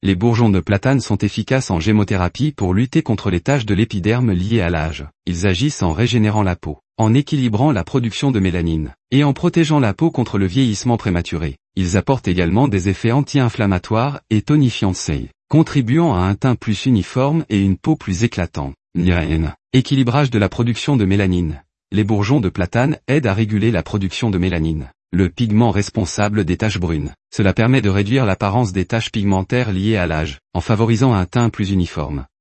Les bourgeons de platane sont efficaces en gémothérapie pour lutter contre les taches de l'épiderme liées à l'âge. Ils agissent en régénérant la peau, en équilibrant la production de mélanine, et en protégeant la peau contre le vieillissement prématuré. Ils apportent également des effets anti-inflammatoires et tonifiants, contribuant à un teint plus uniforme et une peau plus éclatante. Équilibrage de la production de mélanine. Les bourgeons de platane aident à réguler la production de mélanine, le pigment responsable des taches brunes. Cela permet de réduire l'apparence des taches pigmentaires liées à l'âge, en favorisant un teint plus uniforme.